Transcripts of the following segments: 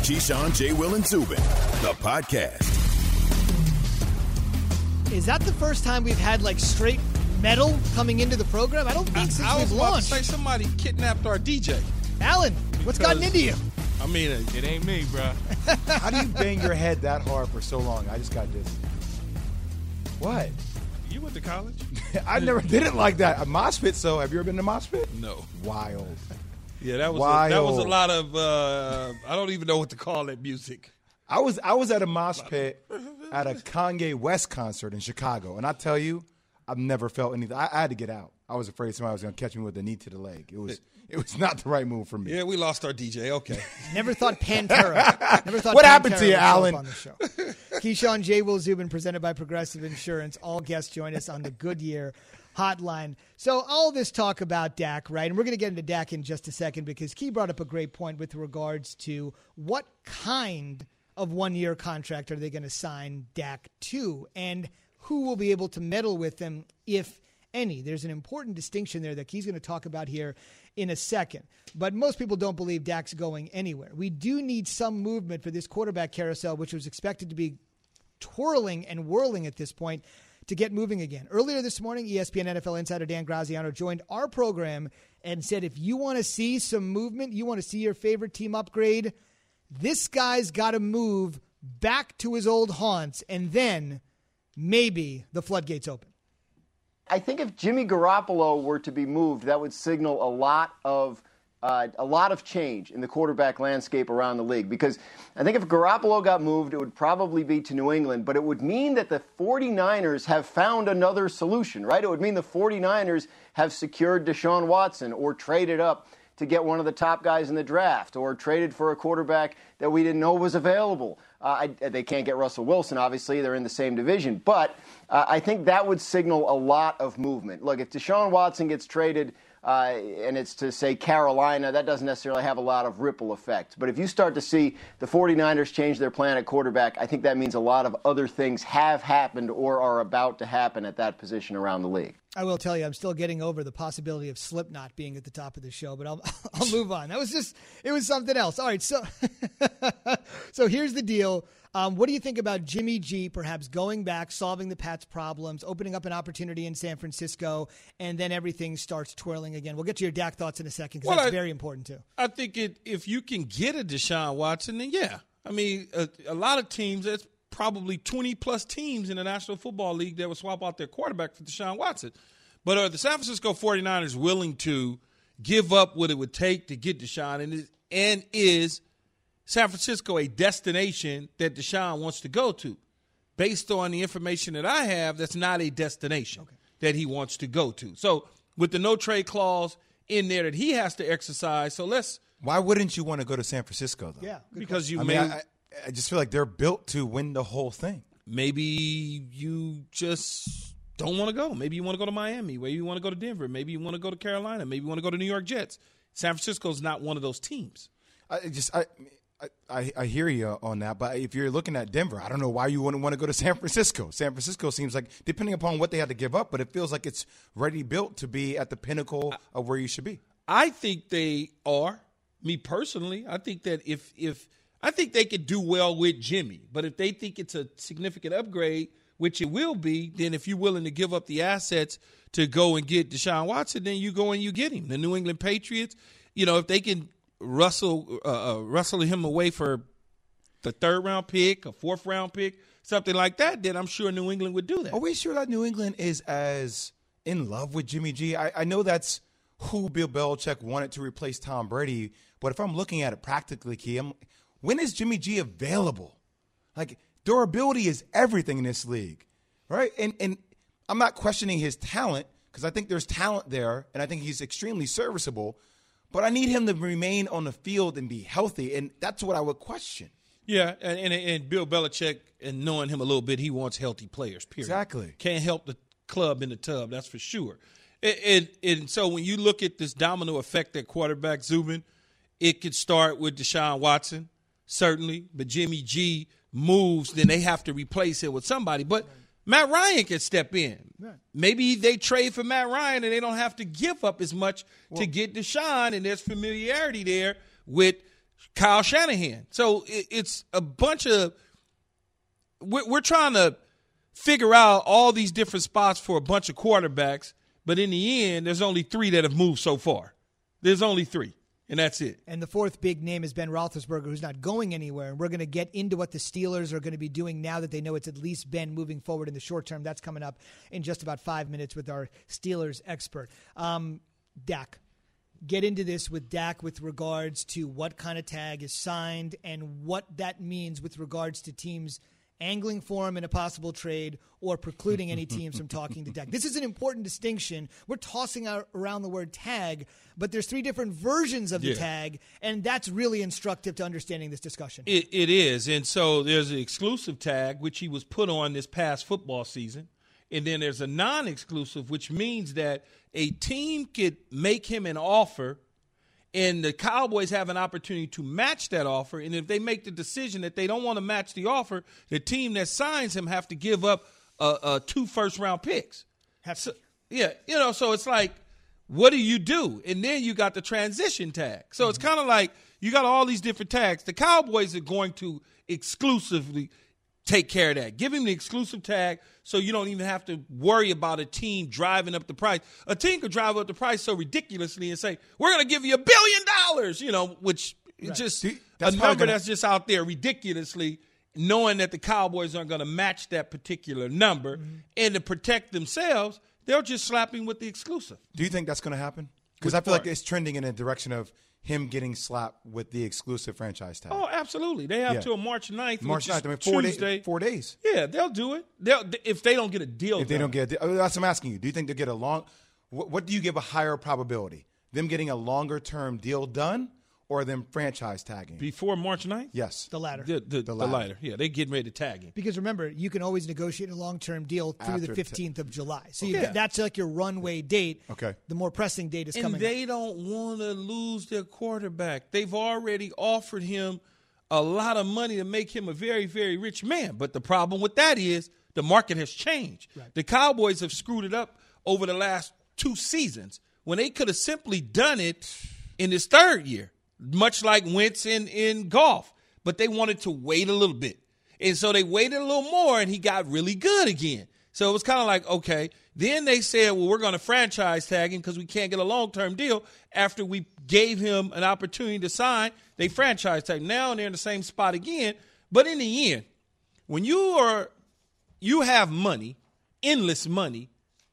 Keyshawn, J. Will, and Zubin, the podcast. Is that the first time we've had like straight metal coming into the program? I don't think since I was we've about launched. to say somebody kidnapped our DJ. Alan, what's gotten into you? I mean, it ain't me, bro. How do you bang your head that hard for so long? I just got dizzy. What? You went to college? I never did it like that. A mosh pit, so have you ever been to a mosh pit? No. Wild. Yeah, that was Wild. a lot of I don't even know what to call that music. I was at a mosh pit at a Kanye West concert in Chicago, and I tell you, I've never felt anything. I had to get out. I was afraid somebody was going to catch me with a knee to the leg. It was not the right move for me. Yeah, we lost our DJ. Okay. Never thought Pantera. Never thought What Pantera happened to you, would show Alan? up on the show. Keyshawn, J. Will, Zubin, presented by Progressive Insurance. All guests join us on the Goodyear Hotline. So all this talk about Dak, right? And we're going to get into Dak in just a second because Key brought up a great point with regards to what kind of one-year contract are they going to sign Dak to, and who will be able to meddle with them, if any. There's an important distinction there that Key's going to talk about here in a second. But most people don't believe Dak's going anywhere. We do need some movement for this quarterback carousel, which was expected to be twirling and whirling at this point, to get moving again. Earlier this morning, ESPN NFL insider Dan Graziano joined our program and said, if you want to see some movement, you want to see your favorite team upgrade, this guy's got to move back to his old haunts, and then maybe the floodgates open. I think if Jimmy Garoppolo were to be moved, that would signal a lot of change in the quarterback landscape around the league. Because I think if Garoppolo got moved, it would probably be to New England, but it would mean that the 49ers have found another solution, right? It would mean the 49ers have secured Deshaun Watson or traded up to get one of the top guys in the draft, or traded for a quarterback that we didn't know was available. They can't get Russell Wilson, obviously. They're in the same division. But I think that would signal a lot of movement. Look, if Deshaun Watson gets traded and it's to, say, Carolina, that doesn't necessarily have a lot of ripple effect. But if you start to see the 49ers change their plan at quarterback, I think that means a lot of other things have happened or are about to happen at that position around the league. I will tell you, I'm still getting over the possibility of Slipknot being at the top of the show, but I'll move on. It was something else. All right, so here's the deal. What do you think about Jimmy G perhaps going back, solving the Pats' problems, opening up an opportunity in San Francisco, and then everything starts twirling again? We'll get to your Dak thoughts in a second because that's very important too. I think if you can get a Deshaun Watson, then yeah. I mean, a lot of teams, that's probably 20-plus teams in the National Football League that would swap out their quarterback for Deshaun Watson. But are the San Francisco 49ers willing to give up what it would take to get Deshaun? And is San Francisco a destination that Deshaun wants to go to? Based on the information that I have, that's not a destination that he wants to go to. So with the no-trade clause in there that he has to exercise, Why wouldn't you want to go to San Francisco, though? Yeah, because I just feel like they're built to win the whole thing. Maybe you just don't want to go. Maybe you want to go to Miami. Maybe you want to go to Denver. Maybe you want to go to Carolina. Maybe you want to go to New York Jets. San Francisco's not one of those teams. I hear you on that, but if you're looking at Denver, I don't know why you wouldn't want to go to San Francisco. San Francisco seems like, depending upon what they had to give up, but it feels like it's ready built to be at the pinnacle of where you should be. I think they are. Me personally, I think that I think they could do well with Jimmy, but if they think it's a significant upgrade, which it will be, then if you're willing to give up the assets to go and get Deshaun Watson, then you go and you get him. The New England Patriots, if they can wrestle him away for the third-round pick, a fourth-round pick, something like that, then I'm sure New England would do that. Are we sure that New England is as in love with Jimmy G? I know that's who Bill Belichick wanted to replace Tom Brady, but if I'm looking at it practically, Key, when is Jimmy G available? Like, durability is everything in this league, right? And I'm not questioning his talent because I think there's talent there, and I think he's extremely serviceable, but I need him to remain on the field and be healthy, and that's what I would question. Yeah, and Bill Belichick, and knowing him a little bit, he wants healthy players, period. Exactly. Can't help the club in the tub, that's for sure. And so when you look at this domino effect at quarterback, Zubin, it could start with Deshaun Watson, certainly, but Jimmy G moves, then they have to replace it with somebody. But Matt Ryan can step in. Right. Maybe they trade for Matt Ryan and they don't have to give up as much to get Deshaun, and there's familiarity there with Kyle Shanahan. So it's a bunch of we're trying to figure out all these different spots for a bunch of quarterbacks, but in the end, there's only 3 that have moved so far. There's only 3, and that's it. And the fourth big name is Ben Roethlisberger, who's not going anywhere. And we're going to get into what the Steelers are going to be doing now that they know it's at least Ben moving forward in the short term. That's coming up in just about 5 minutes with our Steelers expert. Dak. Get into this with Dak with regards to what kind of tag is signed and what that means with regards to teams angling for him in a possible trade or precluding any teams from talking to Dak. This is an important distinction. We're tossing around the word tag, but there's 3 different versions of the tag, and that's really instructive to understanding this discussion. It is, and so there's an exclusive tag, which he was put on this past football season, and then there's a non-exclusive, which means that a team could make him an offer and the Cowboys have an opportunity to match that offer. And if they make the decision that they don't want to match the offer, the team that signs him have to give up 2 first-round picks. So it's like, what do you do? And then you got the transition tag. So it's kind of like you got all these different tags. The Cowboys are going to exclusively take care of that. Give him the exclusive tag so you don't even have to worry about a team driving up the price. A team could drive up the price so ridiculously and say, we're going to give you $1 billion, which is just a number that's just out there ridiculously, knowing that the Cowboys aren't going to match that particular number. And to protect themselves, they'll just slap him with the exclusive. Do you think that's going to happen? Because I feel like it's trending in a direction of him getting slapped with the exclusive franchise tag. Oh, absolutely. They have till March 9th, March 9th, I mean, Tuesday. 4 days. Yeah, they'll do it. If they don't get a deal If they don't get a deal. That's what I'm asking you. Do you think they'll get a long – what do you give a higher probability? Them getting a longer-term deal done or them franchise tagging? Before March 9th? Yes. The latter. The latter. Yeah, they're getting ready to tag him. Because remember, you can always negotiate a long-term deal through the 15th of July. So that's like your runway date. Okay. The more pressing date is coming up. And they don't want to lose their quarterback. They've already offered him a lot of money to make him a very, very rich man. But the problem with that is the market has changed. Right. The Cowboys have screwed it up over the last 2 seasons when they could have simply done it in his 3rd year. Much like Wentz in golf. But they wanted to wait a little bit. And so they waited a little more, and he got really good again. So it was kind of like, okay. Then they said, well, we're going to franchise tag him because we can't get a long-term deal. After we gave him an opportunity to sign, they franchise tag him. Now they're in the same spot again. But in the end, when you have money, endless money,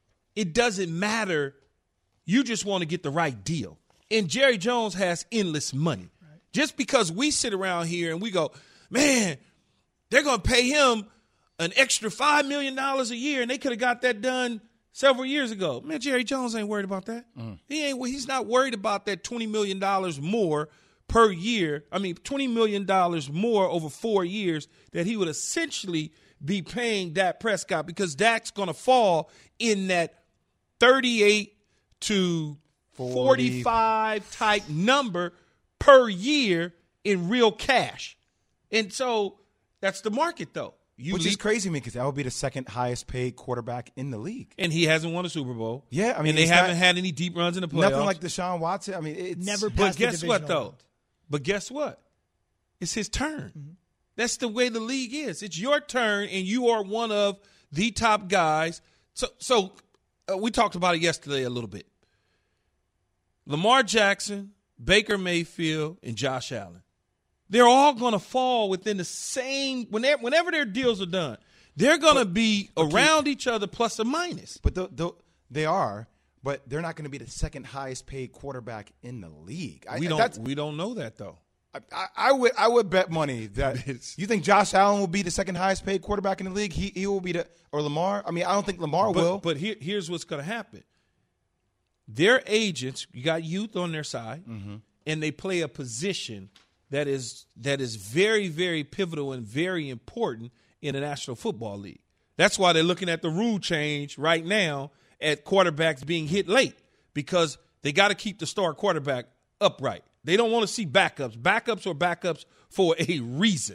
it doesn't matter. You just want to get the right deal. And Jerry Jones has endless money. Right. Just because we sit around here and we go, man, they're going to pay him an extra $5 million a year, and they could have got that done several years ago. Man, Jerry Jones ain't worried about that. He's not worried about that $20 million more per year. I mean, $20 million more over 4 years that he would essentially be paying Dak Prescott, because Dak's going to fall in that 38 to 45 type number per year in real cash. And so that's the market, though. Which is crazy to me, because that would be the 2nd highest paid quarterback in the league. And he hasn't won a Super Bowl. Yeah, I mean, and they haven't had any deep runs in the playoffs. Nothing like Deshaun Watson. I mean, it's never passed the divisional round. But guess what? It's his turn. Mm-hmm. That's the way the league is. It's your turn, and you are one of the top guys. So we talked about it yesterday a little bit. Lamar Jackson, Baker Mayfield, and Josh Allen. They're all going to fall within the same – whenever their deals are done, they're going to be around each other plus or minus. But they are, but they're not going to be the 2nd highest paid quarterback in the league. We don't know that, though. I would bet money that you think Josh Allen will be the 2nd highest paid quarterback in the league. He will be or Lamar. I mean, I don't think Lamar will. But here's what's going to happen. Their agents, you got youth on their side, and they play a position that is very, very pivotal and very important in the National Football League. That's why they're looking at the rule change right now at quarterbacks being hit late, because they got to keep the star quarterback upright. They don't want to see backups. Backups are backups for a reason,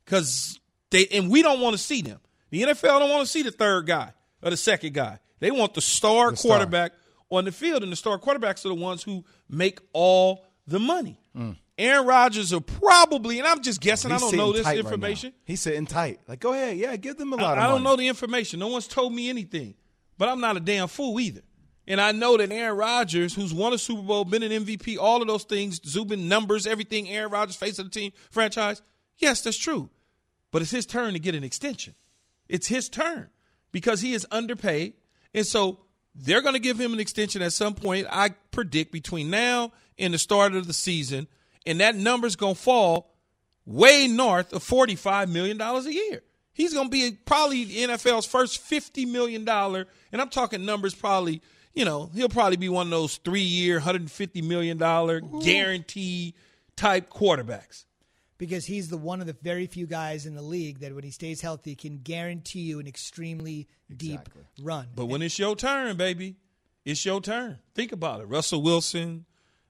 and we don't want to see them. The NFL don't want to see the 3rd guy or the 2nd guy. They want the star quarterback on the field, and the star quarterbacks are the ones who make all the money. Aaron Rodgers will probably, and I'm just guessing, I don't know this information. He's sitting tight. Like, go ahead. Yeah, give them a lot of money. I don't know the information. No one's told me anything. But I'm not a damn fool either. And I know that Aaron Rodgers, who's won a Super Bowl, been an MVP, all of those things, Zubin numbers, everything, Aaron Rodgers, face of the team, franchise, yes, that's true. But it's his turn to get an extension. It's his turn because he is underpaid. And so they're going to give him an extension at some point, I predict, between now and the start of the season. And that number's going to fall way north of $45 million a year. He's going to be probably the NFL's first $50 million, and I'm talking numbers probably, he'll probably be one of those 3-year, $150 million guarantee type quarterbacks. Because he's one of the very few guys in the league that when he stays healthy can guarantee you an extremely deep run. But when it's your turn, baby, it's your turn. Think about it. Russell Wilson,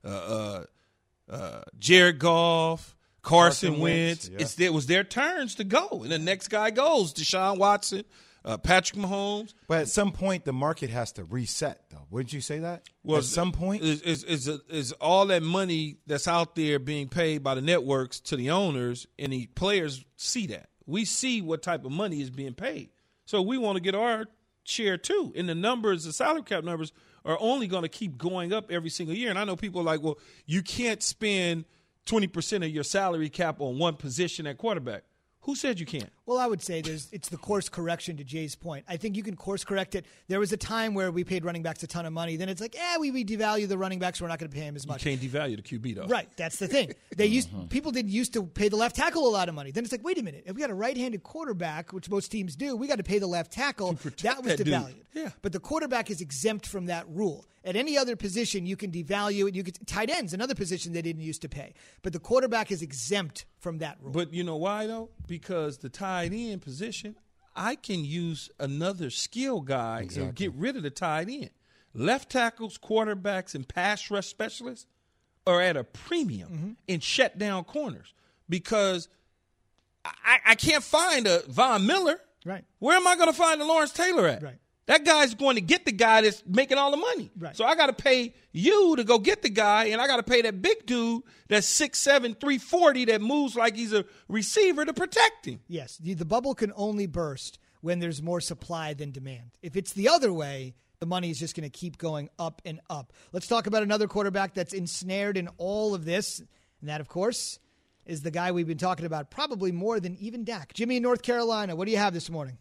Jared Goff, Carson Wentz. Yeah. It was their turns to go. And the next guy goes, Deshaun Watson, Patrick Mahomes. But at some point, the market has to reset, though. Wouldn't you say that? Well, at some point? Is all that money that's out there being paid by the networks to the owners, and the players see that. We see what type of money is being paid. So we want to get our share, too. And the numbers, the salary cap numbers, are only going to keep going up every single year. And I know people are like, well, you can't spend 20% of your salary cap on one position at quarterback. Who said you can't? Well, I would say it's the course correction to Jay's point. I think you can course correct it. There was a time where we paid running backs a ton of money. Then it's like, we devalue the running backs. We're not going to pay him as much. You can't devalue the QB, though. Right. That's the thing. People didn't used to pay the left tackle a lot of money. Then it's like, wait a minute. If we got a right-handed quarterback, which most teams do, we got to pay the left tackle. That was devalued. Yeah. But the quarterback is exempt from that rule. At any other position, you can devalue it. Tight ends, another position they didn't used to pay. But the quarterback is exempt from that rule. But you know why, though? Because the tight end position, I can use another skill guy and get rid of the tight end. Left tackles, quarterbacks, and pass rush specialists are at a premium in shut down corners because I can't find a Von Miller. Right. Where am I going to find a Lawrence Taylor at? Right. That guy's going to get the guy that's making all the money. Right. So I got to pay you to go get the guy, and I got to pay that big dude that's 6'7", 340 that moves like he's a receiver to protect him. Yes, the bubble can only burst when there's more supply than demand. If it's the other way, the money is just going to keep going up and up. Let's talk about another quarterback that's ensnared in all of this, and that, of course, is the guy we've been talking about probably more than even Dak. Jimmy in North Carolina, what do you have this morning?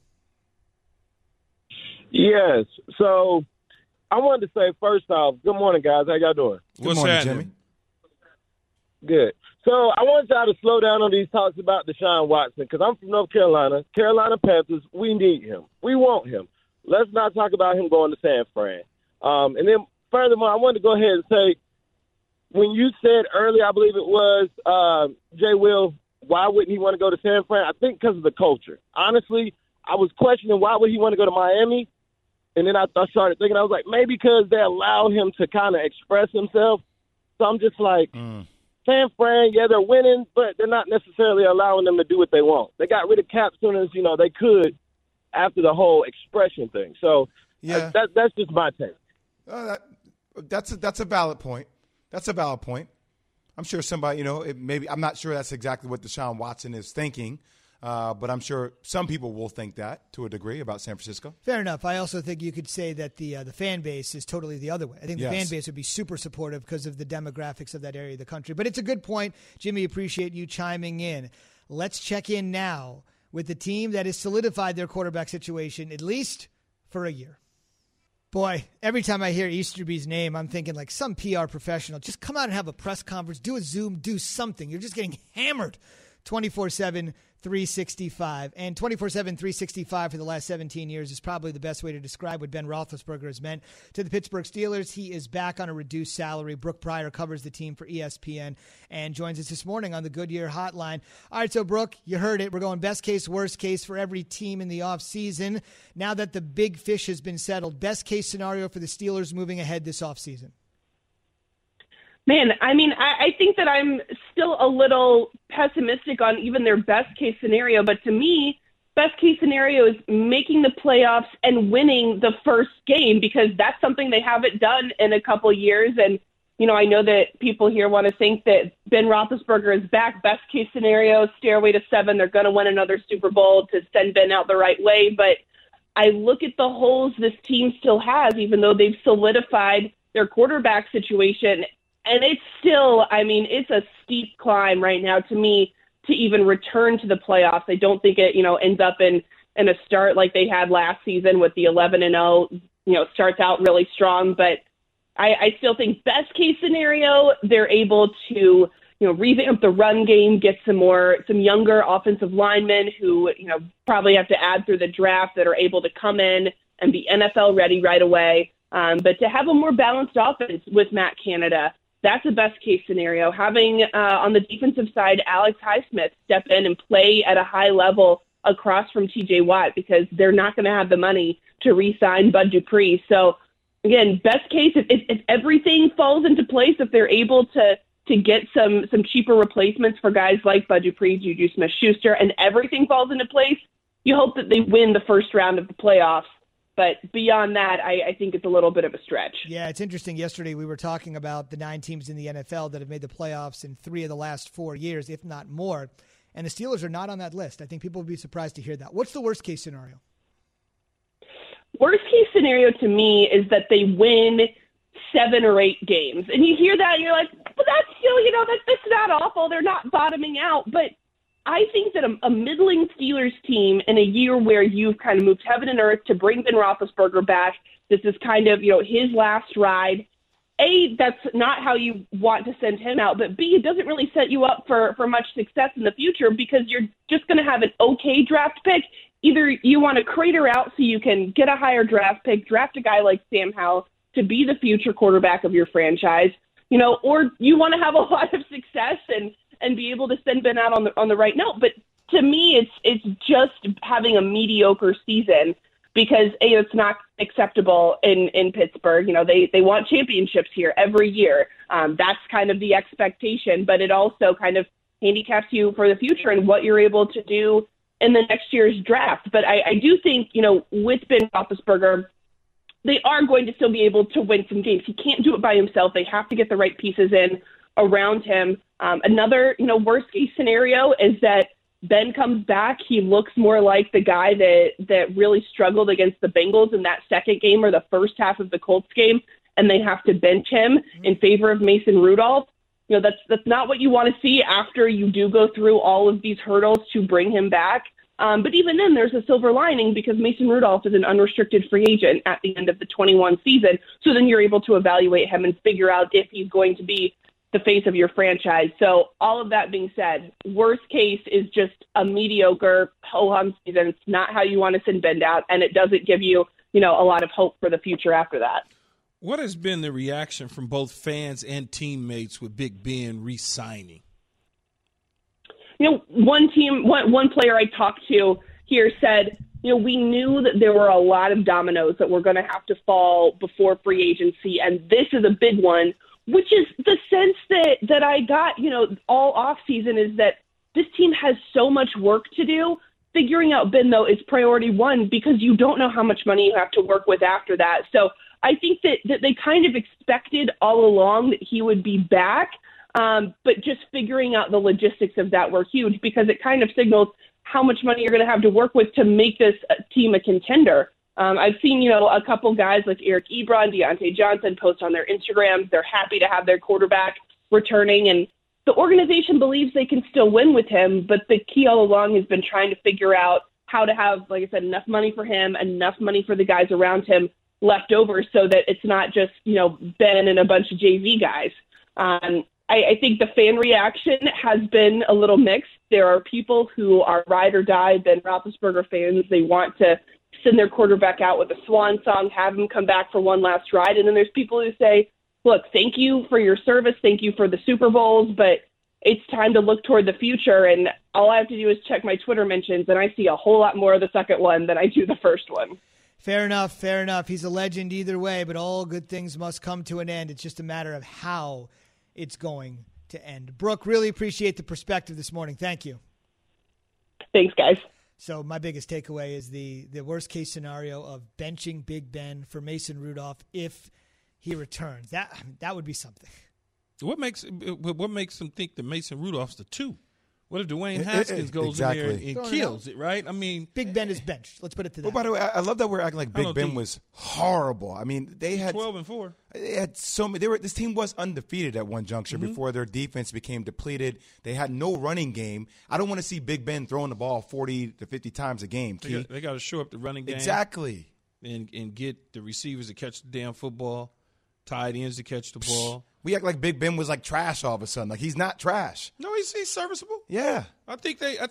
Yes. So I wanted to say, first off, good morning, guys. How y'all doing? Good morning, Jimmy. Good. So I want y'all to slow down on these talks about Deshaun Watson because I'm from North Carolina. Carolina Panthers, we need him. We want him. Let's not talk about him going to San Fran. And then furthermore, I wanted to go ahead and say, when you said earlier, I believe it was, Jay Will, why wouldn't he want to go to San Fran? I think because of the culture. Honestly, I was questioning why would he want to go to Miami. And then I started thinking, I was like, maybe because they allowed him to kind of express himself. So I'm just like, San Fran, yeah, they're winning, but they're not necessarily allowing them to do what they want. They got rid of Cap soon as, they could after the whole expression thing. So yeah, that's just my take. That's a valid point. That's a valid point. I'm sure somebody, maybe I'm not sure that's exactly what Deshaun Watson is thinking. But I'm sure some people will think that to a degree about San Francisco. Fair enough. I also think you could say that the fan base is totally the other way. I think the fan base would be super supportive because of the demographics of that area of the country. But it's a good point. Jimmy, appreciate you chiming in. Let's check in now with the team that has solidified their quarterback situation, at least for a year. Boy, every time I hear Easterby's name, I'm thinking like some PR professional. Just come out and have a press conference, do a Zoom, do something. You're just getting hammered 24/7. 365. And 24/7, 365 for the last 17 years is probably the best way to describe what Ben Roethlisberger has meant to the Pittsburgh Steelers. He is back on a reduced salary. Brooke Pryor covers the team for ESPN and joins us this morning on the Goodyear Hotline. All right, so Brooke, you heard it. We're going best case, worst case for every team in the offseason. Now that the big fish has been settled, best case scenario for the Steelers moving ahead this offseason. Man, I think that I'm still a little pessimistic on even their best case scenario. But to me, best case scenario is making the playoffs and winning the first game because that's something they haven't done in a couple years. And I know that people here want to think that Ben Roethlisberger is back. Best case scenario, stairway to 7. They're going to win another Super Bowl to send Ben out the right way. But I look at the holes this team still has, even though they've solidified their quarterback situation. And it's still, it's a steep climb right now to me to even return to the playoffs. I don't think it, ends up in a start like they had last season with the 11-0, starts out really strong. But I still think best case scenario, they're able to, revamp the run game, get some younger offensive linemen who, probably have to add through the draft that are able to come in and be NFL ready right away. But to have a more balanced offense with Matt Canada, that's a best case scenario. Having on the defensive side, Alex Highsmith step in and play at a high level across from TJ Watt, because they're not going to have the money to re-sign Bud Dupree. So again, best case, if everything falls into place, if they're able to get some cheaper replacements for guys like Bud Dupree, Juju Smith-Schuster, and everything falls into place, you hope that they win the first round of the playoffs. But beyond that, I think it's a little bit of a stretch. Yeah, it's interesting. Yesterday we were talking about the 9 teams in the NFL that have made the playoffs in 3 of the last 4 years, if not more. And the Steelers are not on that list. I think people would be surprised to hear that. What's the worst case scenario? Worst case scenario to me is that they win 7 or 8 games. And you hear that and you're like, but that's still, that's not awful. They're not bottoming out. But I think that a middling Steelers team in a year where you've kind of moved heaven and earth to bring Ben Roethlisberger back, this is kind of, his last ride. A, that's not how you want to send him out. But B, it doesn't really set you up for much success in the future, because you're just going to have an okay draft pick. Either you want to crater out so you can get a higher draft pick, draft a guy like Sam Howell to be the future quarterback of your franchise, or you want to have a lot of success and be able to send Ben out on the right note. But to me, it's just having a mediocre season, because A, it's not acceptable in Pittsburgh. They want championships here every year. That's kind of the expectation, but it also kind of handicaps you for the future and what you're able to do in the next year's draft. But I do think, with Ben Roethlisberger, they are going to still be able to win some games. He can't do it by himself. They have to get the right pieces in around him. Another, worst case scenario is that Ben comes back. He looks more like the guy that really struggled against the Bengals in that second game or the first half of the Colts game, and they have to bench him in favor of Mason Rudolph. That's not what you want to see after you do go through all of these hurdles to bring him back. But even then, there's a silver lining, because Mason Rudolph is an unrestricted free agent at the end of the 21 season. So then you're able to evaluate him and figure out if he's going to be the face of your franchise. So all of that being said, worst case is just a mediocre ho-hum season. It's not how you want to send Ben out, and it doesn't give you, a lot of hope for the future after that. What has been the reaction from both fans and teammates with Big Ben re-signing? One player I talked to here said, we knew that there were a lot of dominoes that were going to have to fall before free agency, and this is a big one, which is the sense that I got, all off season, is that this team has so much work to do. Figuring out Ben, though, is priority one, because you don't know how much money you have to work with after that. So I think that they kind of expected all along that he would be back. But just figuring out the logistics of that were huge, because it kind of signals how much money you're going to have to work with to make this team a contender. I've seen, a couple guys like Eric Ebron, Deontay Johnson post on their Instagrams. They're happy to have their quarterback returning, and the organization believes they can still win with him. But the key all along has been trying to figure out how to have, like I said, enough money for him, enough money for the guys around him left over, so that it's not just, Ben and a bunch of JV guys. I think the fan reaction has been a little mixed. There are people who are ride or die Ben Roethlisberger fans. They want to send their quarterback out with a swan song, have him come back for one last ride. And then there's people who say, look, thank you for your service. Thank you for the Super Bowls, but it's time to look toward the future. And all I have to do is check my Twitter mentions, and I see a whole lot more of the second one than I do the first one. Fair enough, fair enough. He's a legend either way, but all good things must come to an end. It's just a matter of how it's going to end. Brooke, really appreciate the perspective this morning. Thank you. Thanks, guys. So my biggest takeaway is the worst-case scenario of benching Big Ben for Mason Rudolph if he returns. That would be something. What makes them think that Mason Rudolph's the 2? What if Dwayne Haskins goes in there and kills it, right? I mean, Big Ben is benched. Let's put it to that. Well, by the way, I love that we're acting like Big Ben was horrible. I mean, they had 12-4. They had so many. This team was undefeated at one juncture before their defense became depleted. They had no running game. I don't want to see Big Ben throwing the ball 40 to 50 times a game. They got to show up the running game exactly, and get the receivers to catch the damn football, tight ends to catch the ball. We act like Big Ben was like trash all of a sudden. Like he's not trash. No, he's serviceable. Yeah, I think they're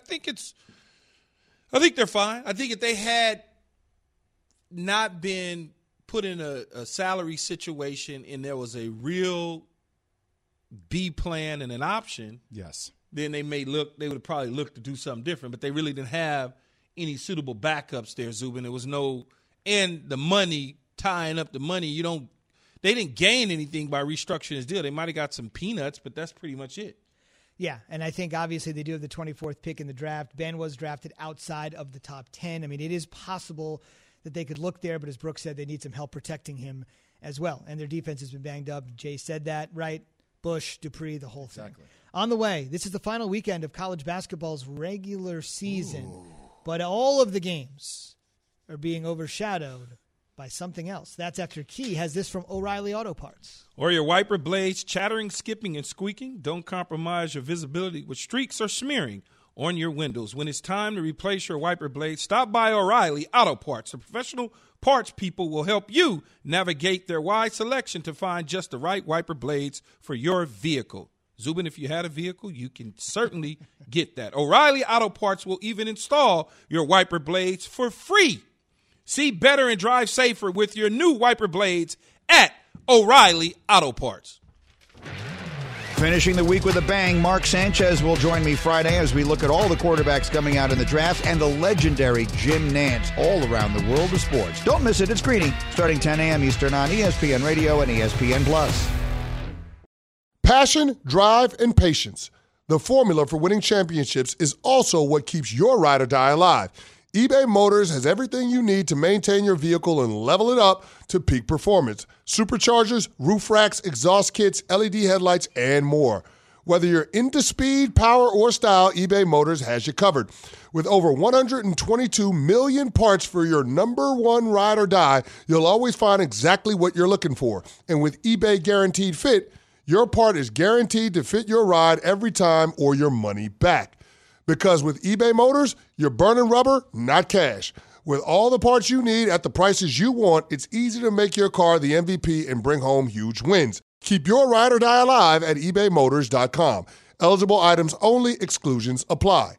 fine. I think if they had not been put in a salary situation and there was a real B plan and an option, yes, then they would have probably looked to do something different. But they really didn't have any suitable backups there, Zubin. There was no, and the money, tying up the money, they didn't gain anything by restructuring his deal. They might have got some peanuts, but that's pretty much it. Yeah, and I think obviously they do have the 24th pick in the draft. Ben was drafted outside of the top 10. I mean, it is possible that they could look there, but as Brooks said, they need some help protecting him as well. And their defense has been banged up. Jay said that, right? Bush, Dupree, the whole thing. Exactly. On the way, this is the final weekend of college basketball's regular season. Ooh. But all of the games are being overshadowed by something else. That's after Key has this from O'Reilly Auto Parts. Or your wiper blades chattering, skipping, and squeaking? Don't compromise your visibility with streaks or smearing on your windows. When it's time to replace your wiper blades, stop by O'Reilly Auto Parts. The professional parts people will help you navigate their wide selection to find just the right wiper blades for your vehicle. Zubin, if you had a vehicle, you can certainly get that. O'Reilly Auto Parts will even install your wiper blades for free. See better and drive safer with your new wiper blades at O'Reilly Auto Parts. Finishing the week with a bang, Mark Sanchez will join me Friday as we look at all the quarterbacks coming out in the draft and the legendary Jim Nantz all around the world of sports. Don't miss it. It's Greeny, starting 10 a.m. Eastern on ESPN Radio and ESPN+. Passion, drive, and patience. The formula for winning championships is also what keeps your ride or die alive. eBay Motors has everything you need to maintain your vehicle and level it up to peak performance. Superchargers, roof racks, exhaust kits, LED headlights, and more. Whether you're into speed, power, or style, eBay Motors has you covered. With over 122 million parts for your number one ride or die, you'll always find exactly what you're looking for. And with eBay Guaranteed Fit, your part is guaranteed to fit your ride every time or your money back. Because with eBay Motors, you're burning rubber, not cash. With all the parts you need at the prices you want, it's easy to make your car the MVP and bring home huge wins. Keep your ride or die alive at ebaymotors.com. Eligible items only. Exclusions apply.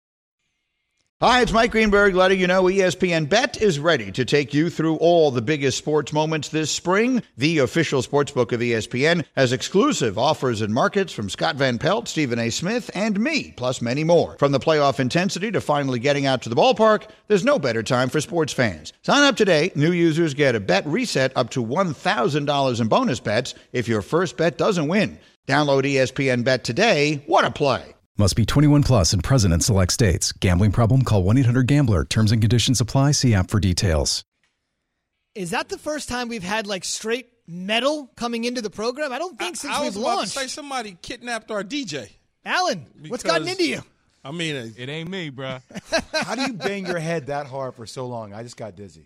Hi, it's Mike Greenberg letting you know ESPN Bet is ready to take you through all the biggest sports moments this spring. The official sportsbook of ESPN has exclusive offers and markets from Scott Van Pelt, Stephen A. Smith, and me, plus many more. From the playoff intensity to finally getting out to the ballpark, there's no better time for sports fans. Sign up today. New users get a bet reset up to $1,000 in bonus bets if your first bet doesn't win. Download ESPN Bet today. What a play. Must be 21 plus and present in select states. Gambling problem? Call 1-800-GAMBLER. Terms and conditions apply. See app for details. Is that the first time we've had like straight metal coming into the program? I don't think since we've launched. I was about to say somebody kidnapped our DJ. Alan, what's gotten into you? I mean, it ain't me, bro. How do you bang your head that hard for so long? I just got dizzy.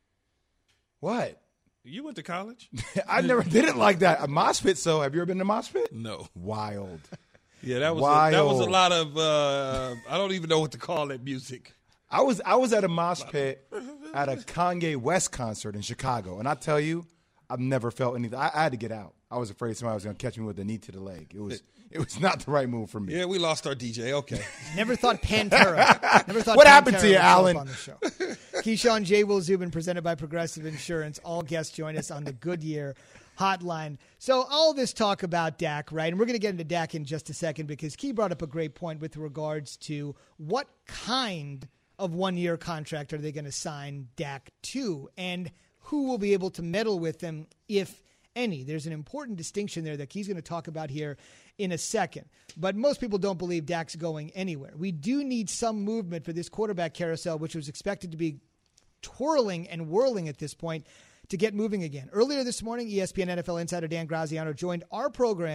What? You went to college? I never did it like that. A mosh pit, so have you ever been to a mosh pit? No. Wild. Yeah, that was a lot of I don't even know what to call that music. I was at a mosh pit at a Kanye West concert in Chicago, and I tell you, I've never felt anything. I had to get out. I was afraid somebody was going to catch me with a knee to the leg. It was not the right move for me. Yeah, we lost our DJ. Okay. Never thought Pantera. What happened to you, Alan? On the show. Keyshawn, J. Will Zubin, presented by Progressive Insurance. All guests join us on the Goodyear Hotline. So all this talk about Dak, right? And we're going to get into Dak in just a second because Key brought up a great point with regards to what kind of one-year contract are they going to sign Dak to and who will be able to meddle with them, if any. There's an important distinction there that Key's going to talk about here in a second. But most people don't believe Dak's going anywhere. We do need some movement for this quarterback carousel, which was expected to be twirling and whirling at this point, to get moving again. Earlier this morning, ESPN NFL insider Dan Graziano joined our program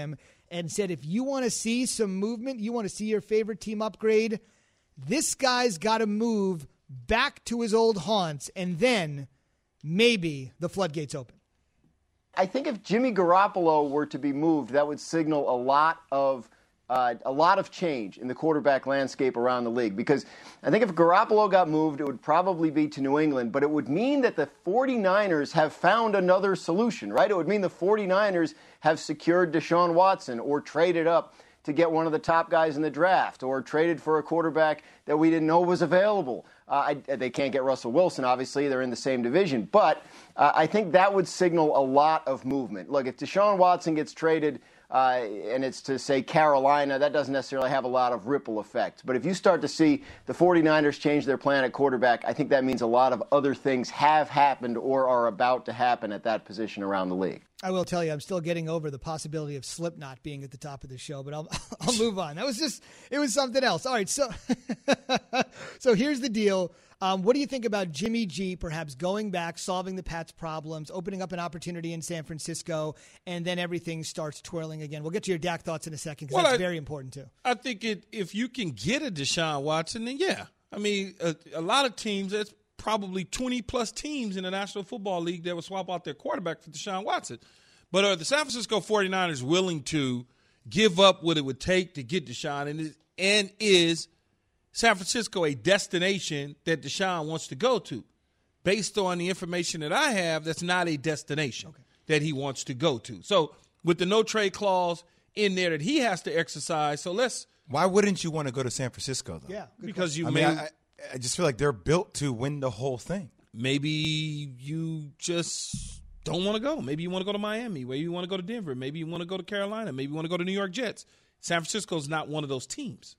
and said, if you want to see some movement, you want to see your favorite team upgrade, this guy's got to move back to his old haunts, and then maybe the floodgates open. I think if Jimmy Garoppolo were to be moved, that would signal a lot of change in the quarterback landscape around the league. Because I think if Garoppolo got moved, it would probably be to New England, but it would mean that the 49ers have found another solution, right? It would mean the 49ers have secured Deshaun Watson or traded up to get one of the top guys in the draft or traded for a quarterback that we didn't know was available. They can't get Russell Wilson, obviously. They're in the same division. But I think that would signal a lot of movement. Look, if Deshaun Watson gets traded and it's to, say, Carolina, that doesn't necessarily have a lot of ripple effect. But if you start to see the 49ers change their plan at quarterback, I think that means a lot of other things have happened or are about to happen at that position around the league. I will tell you, I'm still getting over the possibility of Slipknot being at the top of the show, but I'll move on. It was something else. All right, so here's the deal. What do you think about Jimmy G perhaps going back, solving the Pats' problems, opening up an opportunity in San Francisco, and then everything starts twirling again? We'll get to your Dak thoughts in a second because that's very important too. I think if you can get a Deshaun Watson, then yeah. I mean, a lot of teams, that's probably 20-plus teams in the National Football League that would swap out their quarterback for Deshaun Watson. But are the San Francisco 49ers willing to give up what it would take to get Deshaun? And is San Francisco a destination that Deshaun wants to go to? Based on the information that I have, that's not a destination that he wants to go to. So with the no-trade clause in there that he has to exercise, Why wouldn't you want to go to San Francisco, though? Yeah, because I just feel like they're built to win the whole thing. Maybe you just don't want to go. Maybe you want to go to Miami. Maybe you want to go to Denver. Maybe you want to go to Carolina. Maybe you want to go to New York Jets. San Francisco's not one of those teams.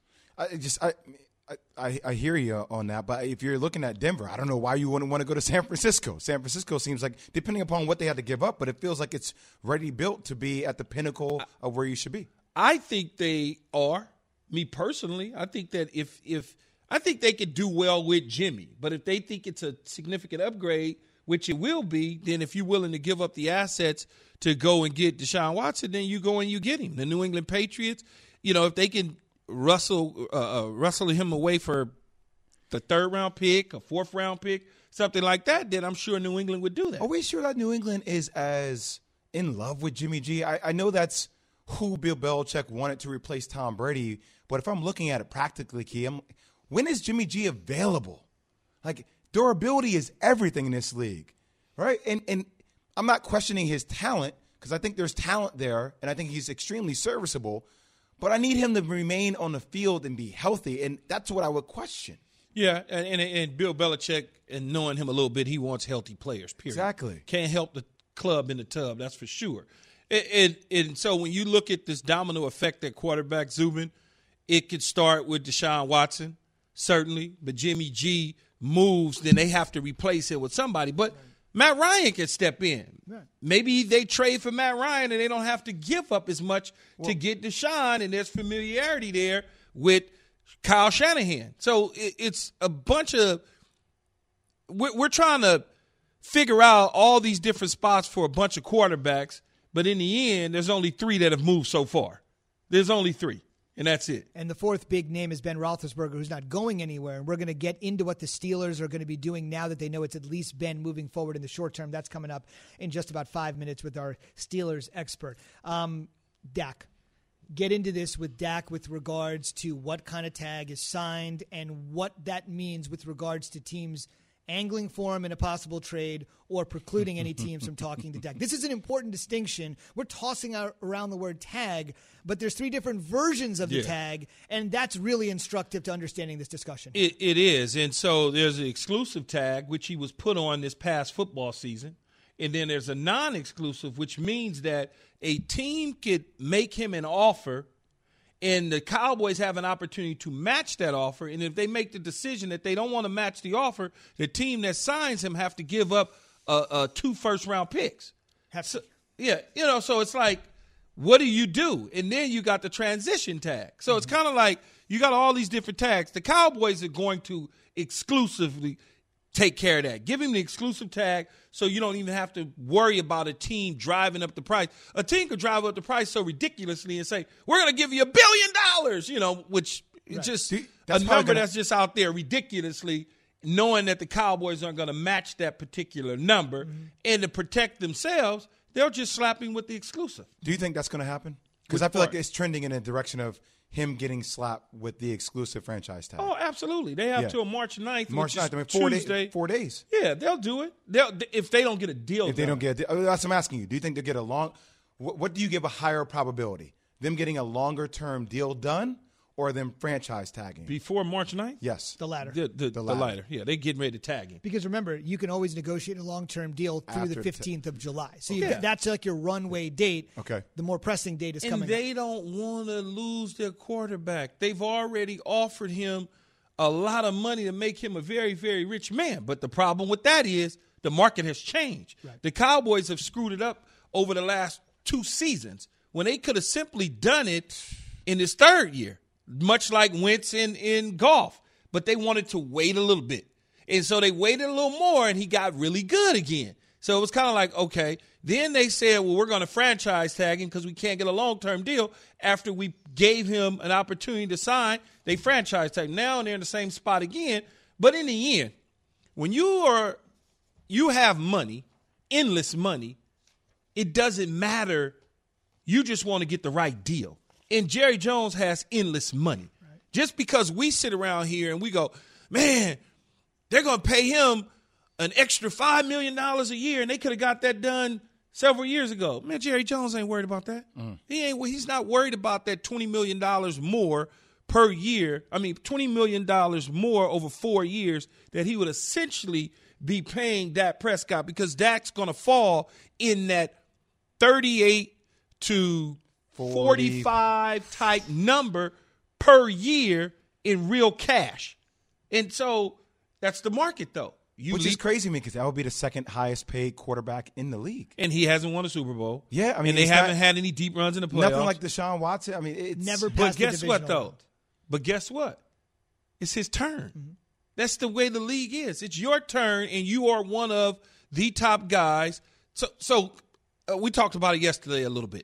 I hear you on that, but if you're looking at Denver, I don't know why you wouldn't want to go to San Francisco. San Francisco seems like, depending upon what they had to give up, but it feels like it's ready built to be at the pinnacle of where you should be. I think they are. Me personally, I think that I think they could do well with Jimmy, but if they think it's a significant upgrade, which it will be, then if you're willing to give up the assets to go and get Deshaun Watson, then you go and you get him. The New England Patriots, if they can wrestle him away for the third-round pick, a fourth-round pick, something like that, then I'm sure New England would do that. Are we sure that New England is as in love with Jimmy G? I know that's who Bill Belichick wanted to replace Tom Brady, but if I'm looking at it practically, when is Jimmy G available? Like, durability is everything in this league, right? And I'm not questioning his talent because I think there's talent there, and I think he's extremely serviceable, but I need him to remain on the field and be healthy, and that's what I would question. Yeah, and Bill Belichick, and knowing him a little bit, he wants healthy players, period. Exactly. Can't help the club in the tub, that's for sure. And so when you look at this domino effect at quarterback, Zubin, it could start with Deshaun Watson, certainly, but Jimmy G moves, then they have to replace it with somebody. But Matt Ryan can step in. Right. Maybe they trade for Matt Ryan and they don't have to give up as much to get Deshaun, and there's familiarity there with Kyle Shanahan. So it's a bunch of – we're trying to figure out all these different spots for a bunch of quarterbacks, but in the end, there's only 3 that have moved so far. There's only 3. And that's it. And the fourth big name is Ben Roethlisberger, who's not going anywhere. And we're going to get into what the Steelers are going to be doing now that they know it's at least Ben moving forward in the short term. That's coming up in just about 5 minutes with our Steelers expert. Dak. Get into this with Dak with regards to what kind of tag is signed and what that means with regards to teams angling for him in a possible trade or precluding any teams from talking to Dak. This is an important distinction. We're tossing around the word tag, but there's 3 different versions of the tag, and that's really instructive to understanding this discussion. It is, and so there's an exclusive tag, which he was put on this past football season, and then there's a non-exclusive, which means that a team could make him an offer and the Cowboys have an opportunity to match that offer. And if they make the decision that they don't want to match the offer, the team that signs him have to give up 2 first-round picks. So it's like, what do you do? And then you got the transition tag. So it's kind of like you got all these different tags. The Cowboys are going to exclusively take care of that. Give him the exclusive tag so you don't even have to worry about a team driving up the price. A team could drive up the price so ridiculously and say, we're going to give you $1 billion, which is just a number that's just out there ridiculously, knowing that the Cowboys aren't going to match that particular number. And to protect themselves, they'll just slap him with the exclusive. Do you think that's going to happen? Because I feel like it's trending in a direction of him getting slapped with the exclusive franchise tag. Oh, absolutely. They have till March 9th, March 9th, which is Tuesday. 4 days. Yeah, they'll do it. If they don't get a deal If they don't get a deal. That's what I'm asking you. Do you think they'll get a long – what do you give a higher probability? Them getting a longer-term deal done or them franchise tagging? Before March 9th? Yes. The latter. The latter. Yeah, they getting ready to tag him. Because remember, you can always negotiate a long-term deal through the 15th of July. So that's like your runway date. Okay. The more pressing date is coming And they don't want to lose their quarterback. They've already offered him a lot of money to make him a very, very rich man. But the problem with that is the market has changed. Right. The Cowboys have screwed it up over the last 2 seasons when they could have simply done it in his 3rd year, much like Wentz in golf. But they wanted to wait a little bit. And so they waited a little more, and he got really good again. So it was kind of like, okay. Then they said, well, we're going to franchise tag him because we can't get a long-term deal. After we gave him an opportunity to sign, they franchise tag him. Now they're in the same spot again. But in the end, when you have money, endless money, it doesn't matter. You just want to get the right deal. And Jerry Jones has endless money. Right. Just because we sit around here and we go, man, they're going to pay him an extra $5 million a year, and they could have got that done several years ago. Man, Jerry Jones ain't worried about that. He's not worried about that $20 million more per year. I mean, $20 million more over 4 years that he would essentially be paying Dak Prescott, because Dak's going to fall in that 38 to 45 type number per year in real cash. And so that's the market, though. Which is crazy to me, because that would be the second highest paid quarterback in the league. And he hasn't won a Super Bowl. Yeah, I mean, and they haven't had any deep runs in the playoffs. Nothing like Deshaun Watson. I mean, it's never passed. But guess what, though? But guess what? It's his turn. Mm-hmm. That's the way the league is. It's your turn, and you are one of the top guys. So we talked about it yesterday a little bit.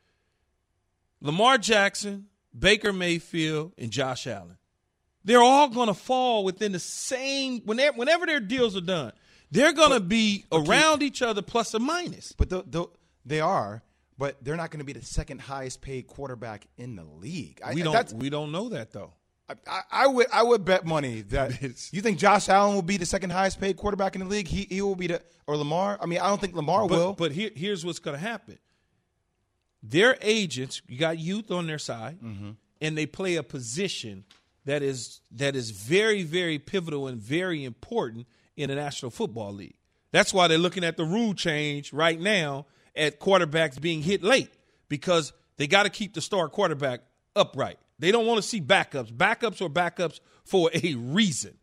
Lamar Jackson, Baker Mayfield, and Josh Allen. They're all going to fall within the same – whenever their deals are done, they're going to be around each other plus or minus. But they are, but they're not going to be the second highest paid quarterback in the league. We don't know that, though. I would bet money that you think Josh Allen will be the second highest paid quarterback in the league. He will be or Lamar. I mean, I don't think Lamar will. But here's what's going to happen. Their agents, you got youth on their side, and they play a position that is very, very pivotal and very important in the National Football League. That's why they're looking at the rule change right now at quarterbacks being hit late, because they got to keep the star quarterback upright. They don't want to see backups. Backups are backups for a reason,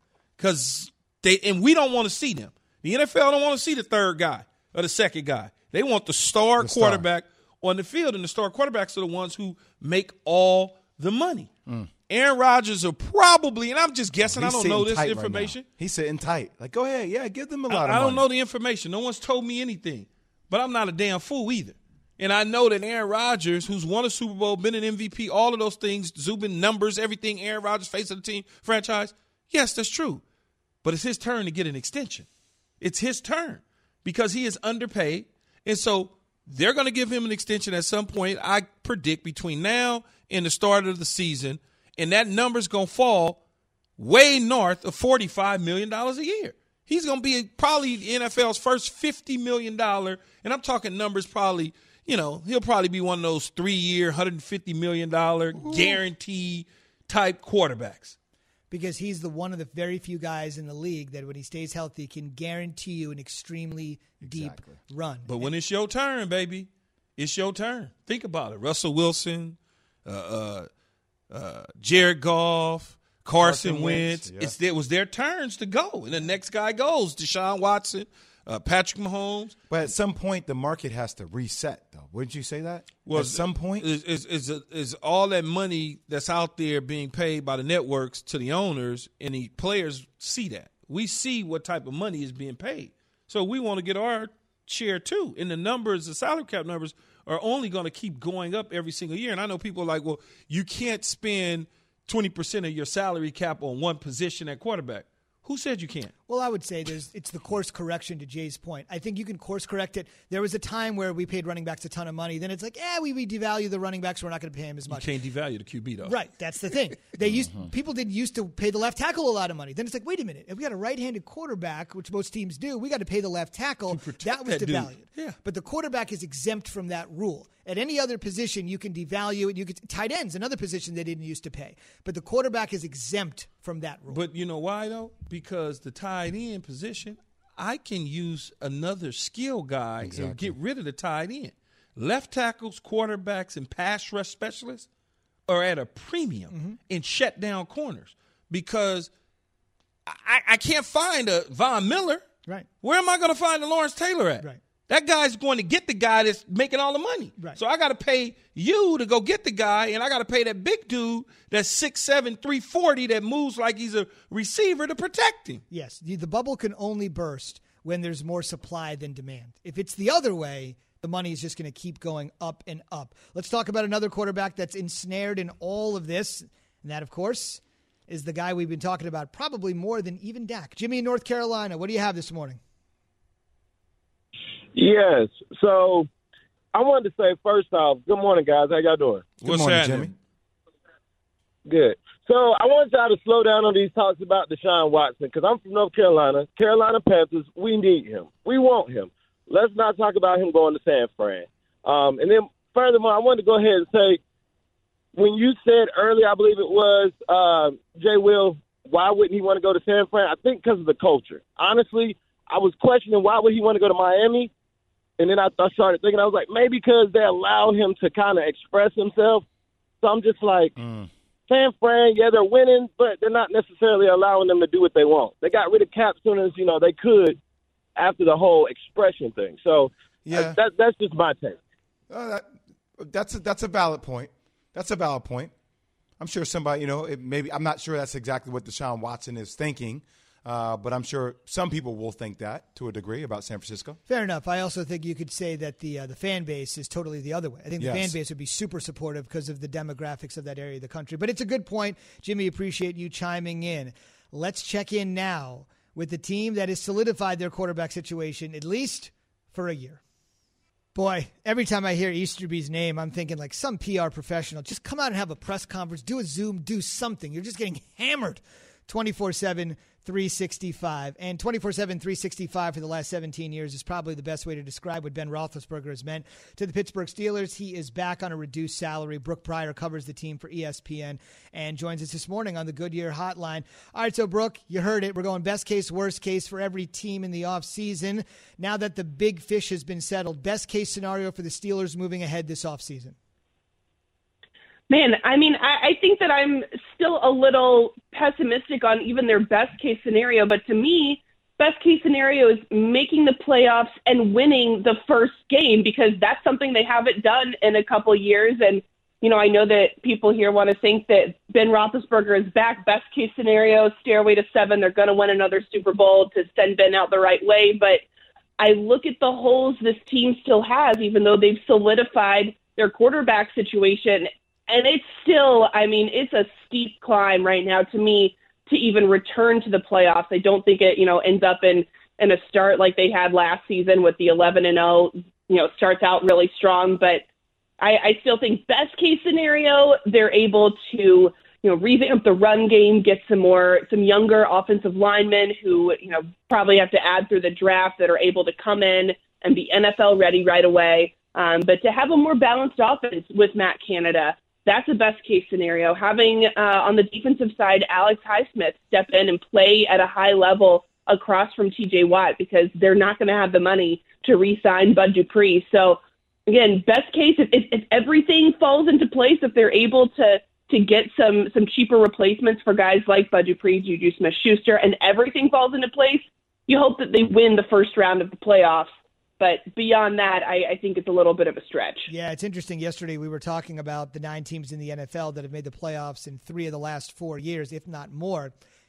and we don't want to see them. The NFL don't want to see the third guy or the second guy. They want the star quarterback on the field, and the star quarterbacks are the ones who make all the money. Aaron Rodgers are probably, and I'm just guessing, I don't know this information. Right, he's sitting tight. Like, go ahead. Yeah, give them a lot of money. I don't know the information. No one's told me anything. But I'm not a damn fool either. And I know that Aaron Rodgers, who's won a Super Bowl, been an MVP, all of those things, Zubin numbers, everything, Aaron Rodgers, face of the team, franchise, yes, that's true. But it's his turn to get an extension. It's his turn because he is underpaid. And so they're going to give him an extension at some point, I predict, between now and the start of the season. And that number's going to fall way north of $45 million a year. He's going to be probably the NFL's first $50 million, and I'm talking numbers probably, he'll probably be one of those 3-year, $150 million guarantee type quarterbacks. Because he's one of the very few guys in the league that when he stays healthy can guarantee you an extremely deep run. But when it's your turn, baby, it's your turn. Think about it. Russell Wilson, Jared Goff, Carson Wentz. Yeah. It was their turns to go, and the next guy goes. Deshaun Watson, Patrick Mahomes. But at some point, the market has to reset, though. Wouldn't you say that? Well, at some point, is all that money that's out there being paid by the networks to the owners, and the players see that. We see what type of money is being paid. So we want to get our share too. And the numbers, the salary cap numbers, are only going to keep going up every single year. And I know people are like, well, you can't spend 20% of your salary cap on one position at quarterback. Who said you can't? Well, I would say it's the course correction to Jay's point. I think you can course correct it. There was a time where we paid running backs a ton of money. Then it's like, we devalue the running backs. We're not going to pay him as much. You can't devalue the QB, though. Right. That's the thing. People didn't used to pay the left tackle a lot of money. Then it's like, wait a minute. If we got a right-handed quarterback, which most teams do, we got to pay the left tackle. That was devalued. Yeah. But the quarterback is exempt from that rule. At any other position, you can devalue it. You could tight ends, another position they didn't used to pay. But the quarterback is exempt from that rule. But you know why, though? Because the tight end position, I can use another skill guy and get rid of the tight end. Left tackles, quarterbacks, and pass rush specialists are at a premium in shut down corners because I can't find a Von Miller. Right. Where am I going to find a Lawrence Taylor at? Right. That guy's going to get the guy that's making all the money. Right. So I got to pay you to go get the guy, and I got to pay that big dude that's 6'7", 340 that moves like he's a receiver to protect him. Yes. The bubble can only burst when there's more supply than demand. If it's the other way, the money is just going to keep going up and up. Let's talk about another quarterback that's ensnared in all of this, and that, of course, is the guy we've been talking about probably more than even Dak. Jimmy in North Carolina, what do you have this morning? Yes. So I wanted to say, first off, good morning, guys. How y'all doing? Good morning, Jimmy. Good. So I want y'all to slow down on these talks about Deshaun Watson because I'm from North Carolina. Carolina Panthers, we need him. We want him. Let's not talk about him going to San Fran. And then furthermore, I wanted to go ahead and say, when you said earlier, I believe it was, Jay Will, why wouldn't he want to go to San Fran? I think because of the culture. Honestly, I was questioning why would he want to go to Miami. And then I started thinking, I was like, maybe because they allowed him to kind of express himself. So I'm just like, San Fran, yeah, they're winning, but they're not necessarily allowing them to do what they want. They got rid of Cap soon as, they could after the whole expression thing. So yeah, that's just my take. That's a valid point. That's a valid point. I'm sure somebody, maybe I'm not sure that's exactly what Deshaun Watson is thinking. But I'm sure some people will think that to a degree about San Francisco. Fair enough. I also think you could say that the fan base is totally the other way. I think the fan base would be super supportive because of the demographics of that area of the country. But it's a good point. Jimmy, appreciate you chiming in. Let's check in now with the team that has solidified their quarterback situation, at least for a year. Boy, every time I hear Easterby's name, I'm thinking like some PR professional. Just come out and have a press conference, do a Zoom, do something. You're just getting hammered 24/7. 365. And 24/7, 365 for the last 17 years is probably the best way to describe what Ben Roethlisberger has meant to the Pittsburgh Steelers. He is back on a reduced salary. Brooke Pryor covers the team for ESPN and joins us this morning on the Goodyear Hotline. All right, so Brooke, you heard it. We're going best case, worst case for every team in the offseason. Now that the big fish has been settled, best case scenario for the Steelers moving ahead this offseason. Man, I mean, I think that I'm still a little pessimistic on even their best case scenario. But to me, best case scenario is making the playoffs and winning the first game because that's something they haven't done in a couple years. And, I know that people here want to think that Ben Roethlisberger is back. Best case scenario, stairway to 7. They're going to win another Super Bowl to send Ben out the right way. But I look at the holes this team still has, even though they've solidified their quarterback situation. And it's still, it's a steep climb right now to me to even return to the playoffs. I don't think it, ends up in a start like they had last season with the 11-0, starts out really strong. But I still think best case scenario, they're able to, revamp the run game, get some younger offensive linemen who, probably have to add through the draft that are able to come in and be NFL ready right away. But to have a more balanced offense with Matt Canada, that's a best case scenario. Having on the defensive side, Alex Highsmith step in and play at a high level across from TJ Watt because they're not going to have the money to re-sign Bud Dupree. So again, best case, if everything falls into place, if they're able to get some cheaper replacements for guys like Bud Dupree, Juju Smith-Schuster, and everything falls into place, you hope that they win the first round of the playoffs. But beyond that, I think it's a little bit of a stretch. Yeah, it's interesting. Yesterday we were talking about the 9 teams in the NFL that have made the playoffs in 3 of the last 4 years, if not more.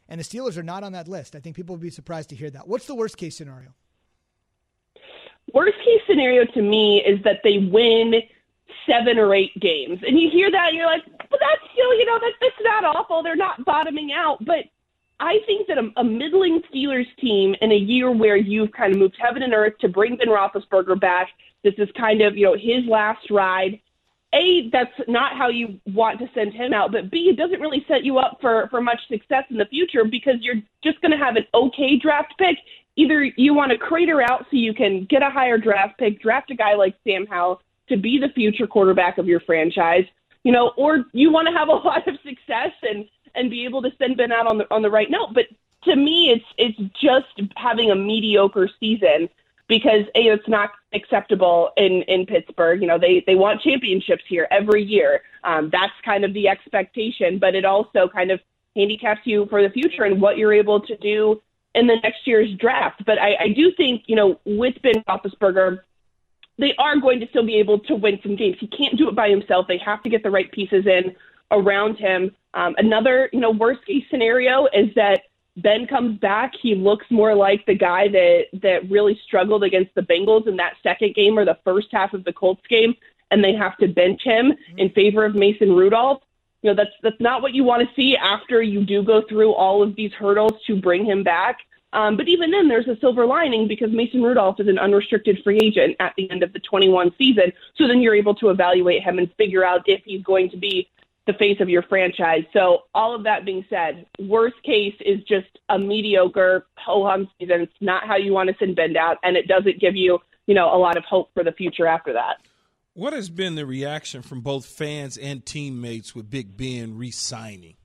And the Steelers are not on that list. I think people would be surprised to hear that. What's the worst case scenario? Worst case scenario to me is that they win 7 or 8 games. And you hear that and you're like, but that's still, that's not awful. They're not bottoming out. But I think that a middling Steelers team in a year where you've kind of moved heaven and earth to bring Ben Roethlisberger back, this is kind of, his last ride. A, that's not how you want to send him out. But B, it doesn't really set you up for much success in the future because you're just going to have an okay draft pick. Either you want to crater out so you can get a higher draft pick, draft a guy like Sam Howell to be the future quarterback of your franchise, or you want to have a lot of success and be able to send Ben out on the right note. But to me, it's just having a mediocre season because it's not acceptable in Pittsburgh. They want championships here every year. That's kind of the expectation, but it also kind of handicaps you for the future and what you're able to do in the next year's draft. But I do think, with Ben Roethlisberger, they are going to still be able to win some games. He can't do it by himself. They have to get the right pieces in around him. Another, worst case scenario is that Ben comes back. He looks more like the guy that really struggled against the Bengals in that second game or the first half of the Colts game, and they have to bench him in favor of Mason Rudolph. That's not what you want to see after you do go through all of these hurdles to bring him back. But even then, there's a silver lining because Mason Rudolph is an unrestricted free agent at the end of the 21 season. So then you're able to evaluate him and figure out if he's going to be the face of your franchise. So all of that being said, worst case is just a mediocre ho-hum season. It's not how you want to send Ben out, and it doesn't give you, a lot of hope for the future after that. What has been the reaction from both fans and teammates with Big Ben re-signing?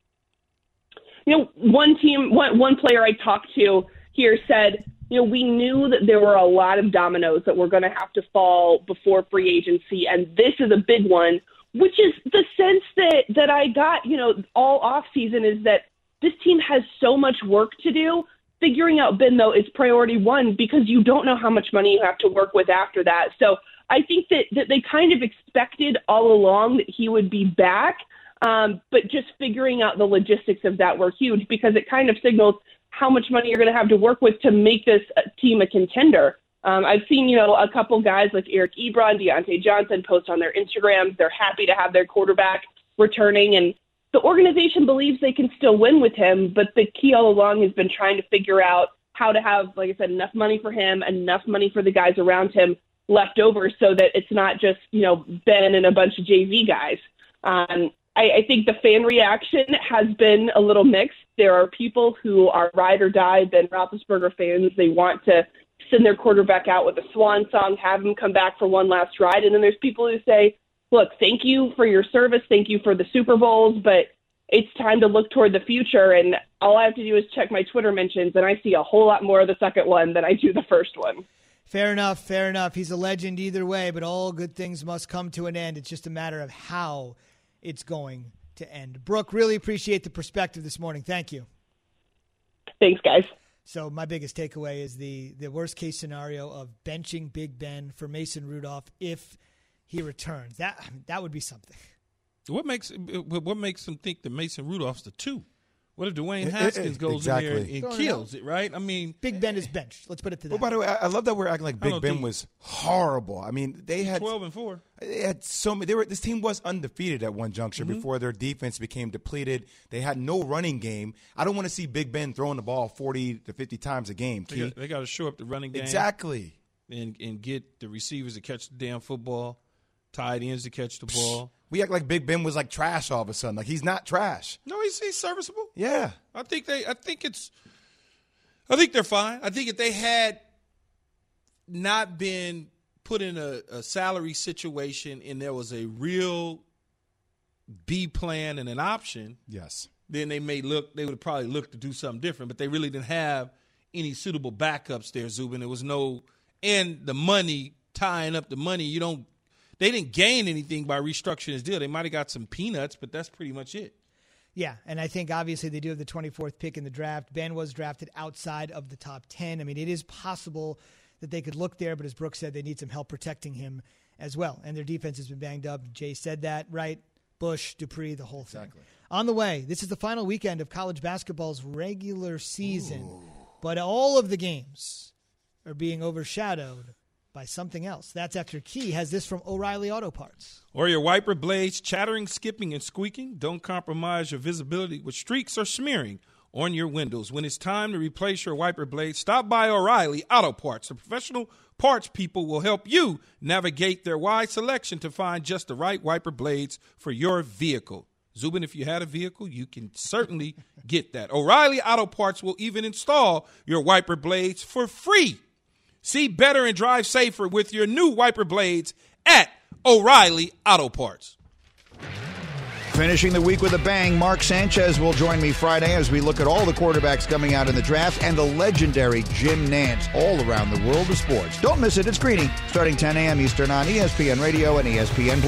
One player I talked to here said, we knew that there were a lot of dominoes that were going to have to fall before free agency, and this is a big one, which is the sense that I got, all off season is that this team has so much work to do. Figuring out Ben, though, is priority one because you don't know how much money you have to work with after that. So I think that they kind of expected all along that he would be back. But just figuring out the logistics of that were huge because it kind of signals how much money you're going to have to work with to make this team a contender. I've seen, a couple guys like Eric Ebron, Deontay Johnson post on their Instagrams. They're happy to have their quarterback returning, and the organization believes they can still win with him. But the key all along has been trying to figure out how to have, like I said, enough money for him, enough money for the guys around him left over so that it's not just, Ben and a bunch of JV guys. I think the fan reaction has been a little mixed. There are people who are ride or die Ben Roethlisberger fans. They want to send their quarterback out with a swan song, have him come back for one last ride. And then there's people who say, look, thank you for your service. Thank you for the Super Bowls, but it's time to look toward the future. And all I have to do is check my Twitter mentions, and I see a whole lot more of the second one than I do the first one. Fair enough, fair enough. He's a legend either way, but all good things must come to an end. It's just a matter of how it's going to end. Brooke, really appreciate the perspective this morning. Thank you. Thanks, guys. So my biggest takeaway is the worst case scenario of benching Big Ben for Mason Rudolph if he returns. That would be something. What makes them think that Mason Rudolph's the 2? What if Dwayne Haskins goes in there and kills it, right? I mean, Big Ben is benched. Let's put it to that. Well, by the way, I love that we're acting like Big Ben was horrible. I mean, they had 12-4. They had so many. This team was undefeated at one juncture before their defense became depleted. They had no running game. I don't want to see Big Ben throwing the ball 40 to 50 times a game. They got to show up the running game exactly, and get the receivers to catch the damn football, tight ends to catch the ball. We act like Big Ben was like trash all of a sudden. Like he's not trash. No, he's serviceable. Yeah, I think they're fine. I think if they had not been put in a salary situation and there was a real B plan and an option, yes, then they would probably look to do something different. But they really didn't have any suitable backups there, Zubin. There was and the money, tying up the money, they didn't gain anything by restructuring his deal. They might have got some peanuts, but that's pretty much it. Yeah, and I think obviously they do have the 24th pick in the draft. Ben was drafted outside of the top 10. I mean, it is possible that they could look there, but as Brooks said, they need some help protecting him as well. And their defense has been banged up. Jay said that, right? Bush, Dupree, the whole thing. Exactly. On the way, this is the final weekend of college basketball's regular season, but all of the games are being overshadowed by something else. That's after Key has this from O'Reilly Auto Parts. Or your wiper blades chattering, skipping, and squeaking? Don't compromise your visibility with streaks or smearing on your windows. When it's time to replace your wiper blades, stop by O'Reilly Auto Parts. The professional parts people will help you navigate their wide selection to find just the right wiper blades for your vehicle. Zubin, if you had a vehicle, you can certainly get that. O'Reilly Auto Parts will even install your wiper blades for free. See better and drive safer with your new wiper blades at O'Reilly Auto Parts. Finishing the week with a bang, Mark Sanchez will join me Friday as we look at all the quarterbacks coming out in the draft and the legendary Jim Nantz all around the world of sports. Don't miss it. It's Greeny, starting 10 a.m. Eastern on ESPN Radio and ESPN+.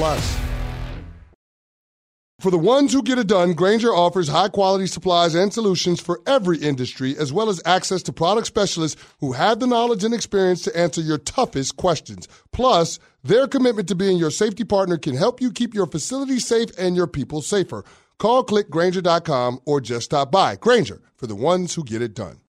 For the ones who get it done, Grainger offers high-quality supplies and solutions for every industry, as well as access to product specialists who have the knowledge and experience to answer your toughest questions. Plus, their commitment to being your safety partner can help you keep your facility safe and your people safer. Call, click Grainger.com, or just stop by. Grainger, for the ones who get it done.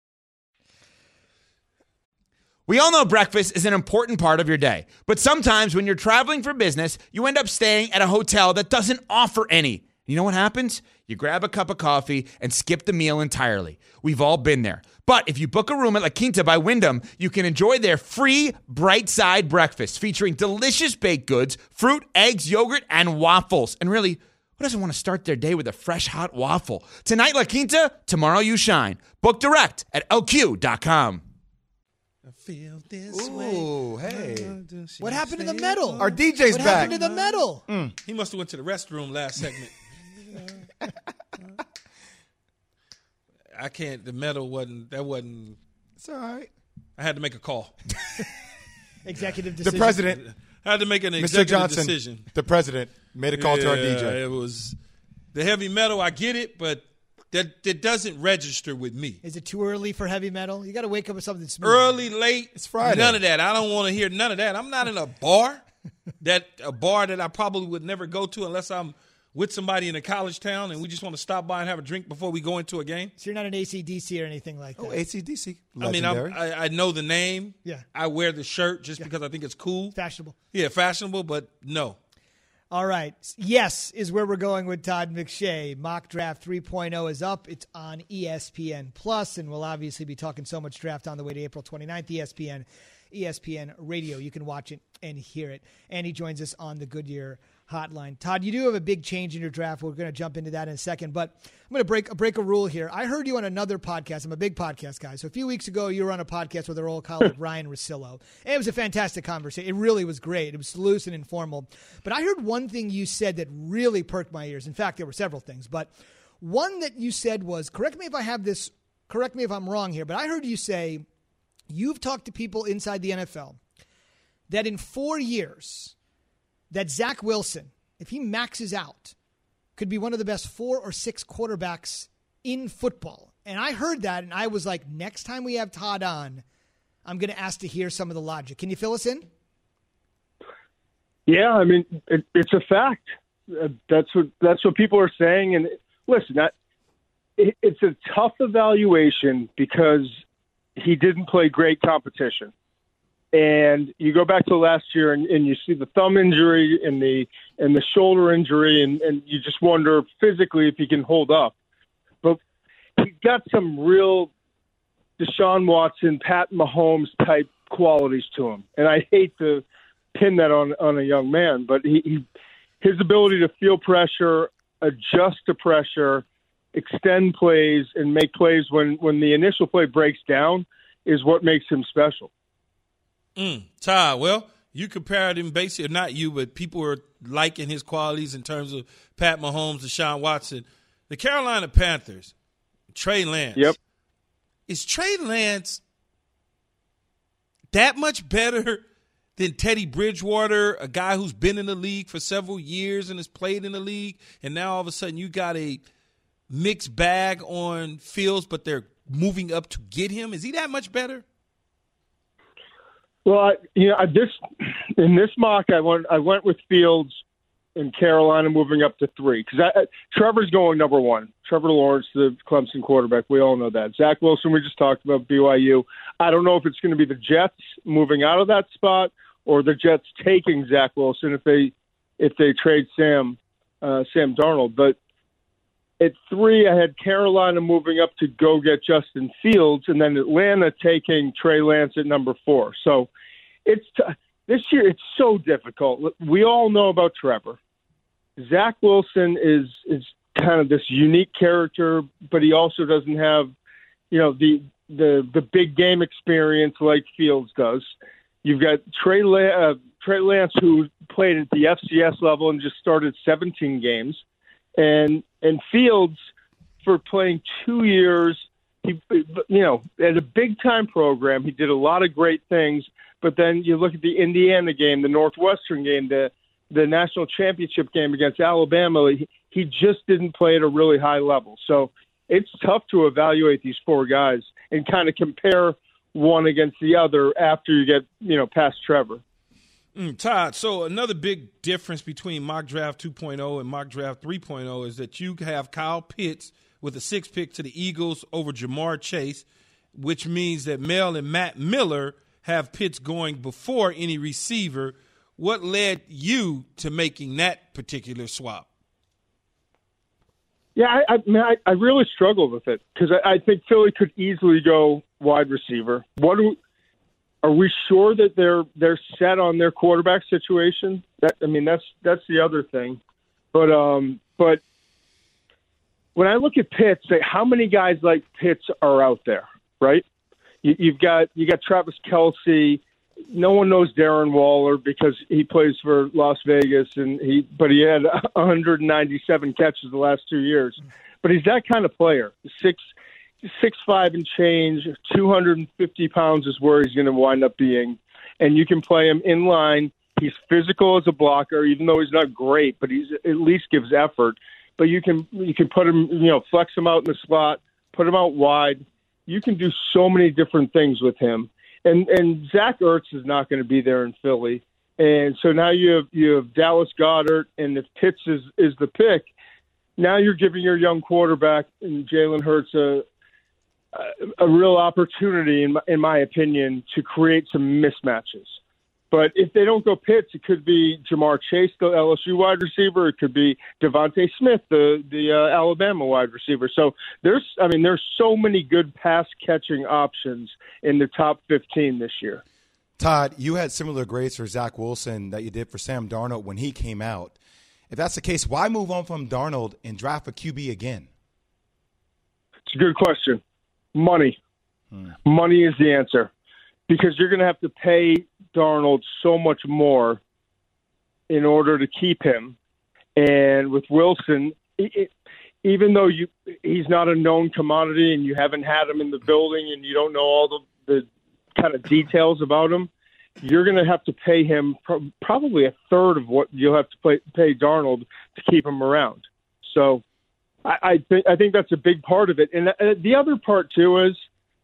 We all know breakfast is an important part of your day, but sometimes when you're traveling for business, you end up staying at a hotel that doesn't offer any. You know what happens? You grab a cup of coffee and skip the meal entirely. We've all been there. But if you book a room at La Quinta by Wyndham, you can enjoy their free Bright Side breakfast featuring delicious baked goods, fruit, eggs, yogurt, and waffles. And really, who doesn't want to start their day with a fresh hot waffle? Tonight, La Quinta, tomorrow you shine. Book direct at LQ.com. I feel this Ooh, way. hey. What happened to the medal? Our DJ's what back. What happened to the medal? He must have went to the restroom last segment. I can't. The medal wasn't. It's all right. I had to make a call. Executive decision. The president, I had to make an Mr. executive Johnson, decision. the president, made a call to our DJ. It was the heavy metal. I get it, but that doesn't register with me. Is it too early for heavy metal? You got to wake up with something smooth. Early, late. It's Friday. None of that. I don't want to hear none of that. I'm not in a bar that I probably would never go to unless I'm with somebody in a college town and we just want to stop by and have a drink before we go into a game. So you're not an AC/DC or anything like that? Oh, AC/DC. Legendary. I mean, I know the name. Yeah. I wear the shirt just because I think it's cool. Fashionable. Yeah, fashionable, but no. All right. Yes is where we're going with Todd McShay. Mock Draft 3.0 is up. It's on ESPN Plus, and we'll obviously be talking so much draft on the way to April 29th, ESPN Radio. You can watch it and hear it. And he joins us on the Goodyear Hotline. Todd, you do have a big change in your draft. We're going to jump into that in a second, but I'm going to break a rule here. I heard you on another podcast. I'm a big podcast guy. So a few weeks ago, you were on a podcast with our old colleague, Ryan Russillo. And it was a fantastic conversation. It really was great. It was loose and informal. But I heard one thing you said that really perked my ears. In fact, there were several things. But one that you said was, correct me if I'm wrong here, but I heard you say you've talked to people inside the NFL that in 4 years – that Zach Wilson, if he maxes out, could be one of the best 4 or 6 quarterbacks in football. And I heard that, and I was like, next time we have Todd on, I'm going to ask to hear some of the logic. Can you fill us in? Yeah, I mean, it's a fact. That's what people are saying. And listen, it's a tough evaluation because he didn't play great competition. And you go back to last year and you see the thumb injury and the shoulder injury, and you just wonder physically if he can hold up. But he's got some real Deshaun Watson, Pat Mahomes type qualities to him. And I hate to pin that on a young man, but his ability to feel pressure, adjust to pressure, extend plays, and make plays when the initial play breaks down is what makes him special. Todd, well, you compared him basically, not you, but people are liking his qualities in terms of Pat Mahomes, Deshaun Watson. The Carolina Panthers, Trey Lance. Yep. Is Trey Lance that much better than Teddy Bridgewater, a guy who's been in the league for several years and has played in the league, and now all of a sudden you got a mixed bag on Fields, but they're moving up to get him? Is he that much better? Well, in this mock, I went with Fields and Carolina moving up to 3. Because Trevor's going number 1. Trevor Lawrence, the Clemson quarterback. We all know that. Zach Wilson, we just talked about, BYU. I don't know if it's going to be the Jets moving out of that spot or the Jets taking Zach Wilson if they trade Sam Darnold. But at 3, I had Carolina moving up to go get Justin Fields, and then Atlanta taking Trey Lance at number 4. So this year it's so difficult. We all know about Trevor. Zach Wilson is kind of this unique character, but he also doesn't have, the big game experience like Fields does. You've got Trey Lance, who played at the FCS level and just started 17 games. And Fields, for playing 2 years, he at a big-time program, he did a lot of great things. But then you look at the Indiana game, the Northwestern game, the national championship game against Alabama, he just didn't play at a really high level. So it's tough to evaluate these 4 guys and kind of compare one against the other after you get, past Trevor. Todd, so another big difference between Mock Draft 2.0 and Mock Draft 3.0 is that you have Kyle Pitts with a 6th pick to the Eagles over Jamar Chase, which means that Mel and Matt Miller have Pitts going before any receiver. What led you to making that particular swap? Yeah, I really struggled with it because I think Philly could easily go wide receiver. Are we sure that they're set on their quarterback situation? That's the other thing. But when I look at Pitts, how many guys like Pitts are out there, right? You got Travis Kelce. No one knows Darren Waller because he plays for Las Vegas, but he had 197 catches the last 2 years. But he's that kind of player. 6'5" and change, 250 pounds is where he's going to wind up being. And you can play him in line. He's physical as a blocker, even though he's not great, but he's at least gives effort. But you can put him, flex him out in the slot, put him out wide. You can do so many different things with him. And Zach Ertz is not going to be there in Philly. And so now you have Dallas Goedert, and if Pitts is the pick, now you're giving your young quarterback and Jalen Hurts a real opportunity, in my opinion, to create some mismatches. But if they don't go Pitts, it could be Jamar Chase, the LSU wide receiver. It could be Devontae Smith, the Alabama wide receiver. So there's so many good pass catching options in the top 15 this year. Todd, you had similar grades for Zach Wilson that you did for Sam Darnold when he came out. If that's the case, why move on from Darnold and draft a QB again? It's a good question. Money. Money is the answer. Because you're going to have to pay Darnold so much more in order to keep him. And with Wilson, even though he's not a known commodity and you haven't had him in the building and you don't know all the kind of details about him, you're going to have to pay him probably a third of what you'll have to pay Darnold to keep him around. So I think that's a big part of it. And the other part, too, is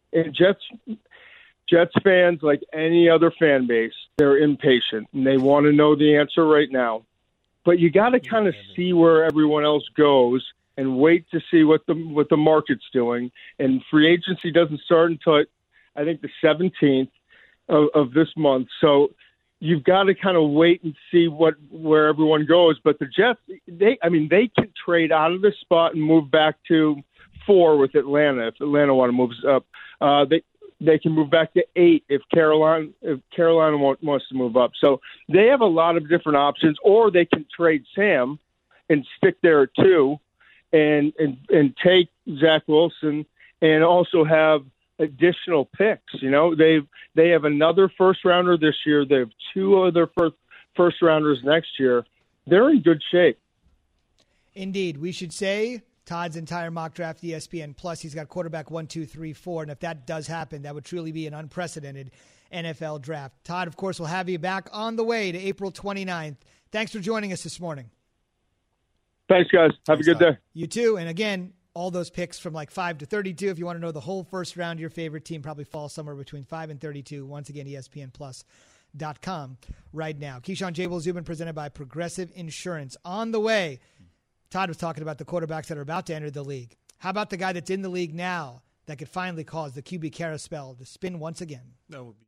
Jets fans, like any other fan base, they're impatient and they want to know the answer right now. But you got to kind of see where everyone else goes and wait to see what the market's doing. And free agency doesn't start until I think the 17th of this month. So you've got to kind of wait and see where everyone goes. But the Jets, they can trade out of this spot and move back to 4 with Atlanta if Atlanta wants to move up. They can move back to 8 if Carolina wants to move up. So they have a lot of different options, or they can trade Sam and stick there at 2 and take Zach Wilson and also have additional picks. They have another first rounder this year. They have 2 other first rounders next year. They're in good shape. Indeed. We should say Todd's entire mock draft, ESPN Plus, he's got quarterback 1, 2, 3, 4. And if that does happen, that would truly be an unprecedented NFL draft. Todd, of course, we'll have you back on the way to April 29th. Thanks for joining us this morning. Thanks, guys. Have a good day. You too. And again, all those picks from like 5 to 32. If you want to know the whole first round, your favorite team probably falls somewhere between 5 and 32. Once again, ESPN Plus. GoProtection.com right now. Keyshawn, J. Will, Zubin, presented by Progressive Insurance. On the way, Todd was talking about the quarterbacks that are about to enter the league. How about the guy that's in the league now that could finally cause the QB carousel to spin once again? That would be.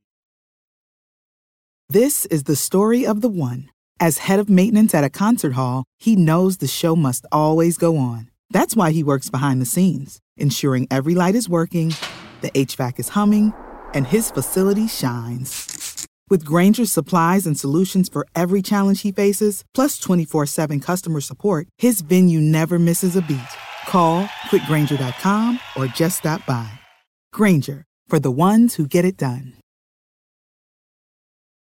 This is the story of the one. As head of maintenance at a concert hall, he knows the show must always go on. That's why he works behind the scenes, ensuring every light is working, the HVAC is humming, and his facility shines. With Grainger's supplies and solutions for every challenge he faces, plus 24/7 customer support, his venue never misses a beat. Call quickgrainger.com or just stop by. Grainger, for the ones who get it done.